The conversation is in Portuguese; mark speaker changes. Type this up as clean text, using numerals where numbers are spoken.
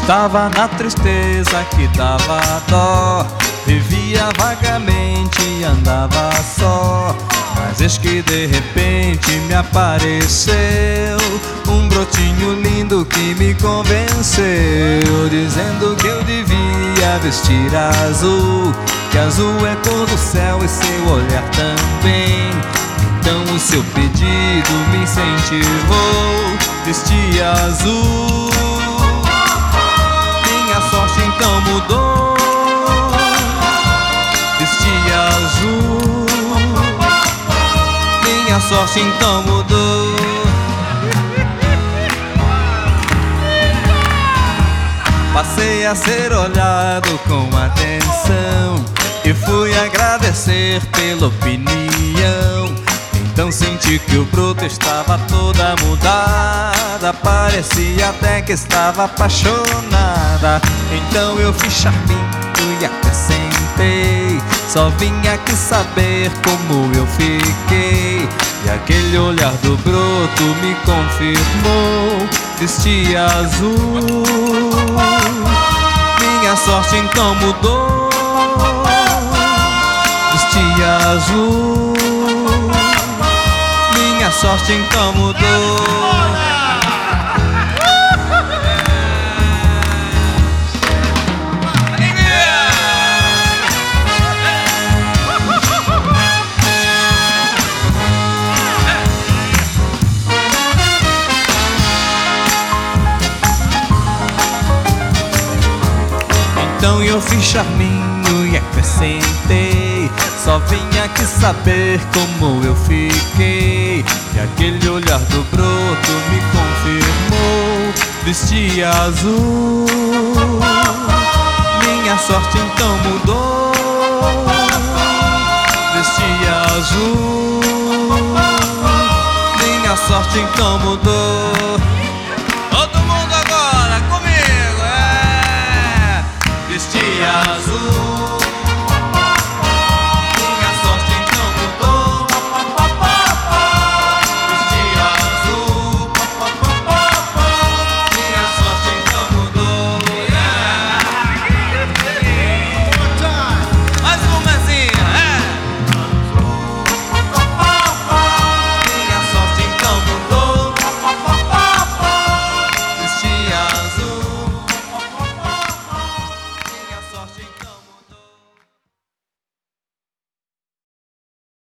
Speaker 1: Estava na tristeza que dava dó, vivia vagamente e andava só. Mas eis que de repente me apareceu um brotinho lindo que me convenceu, dizendo que eu devia vestir azul, que azul é cor do céu e seu olhar também. Então o seu pedido me incentivou, vestir azul. Minha sorte então mudou, vestir azul. Minha sorte então mudou. Passei a ser olhado com atenção e fui agradecer pela opinião. Então senti que o broto estava toda mudada, parecia até que estava apaixonada. Então eu fiz charminho e acrescentei: só vim aqui saber como eu fiquei. E aquele olhar do broto me confirmou, vestir azul. Minha sorte então mudou, vestir azul. Minha sorte então mudou. Então eu fiz charminho e acrescentei: só vim aqui saber como eu fiquei. E aquele olhar do broto me confirmou, vestir azul. Minha sorte então mudou, vestir azul. Minha sorte então mudou.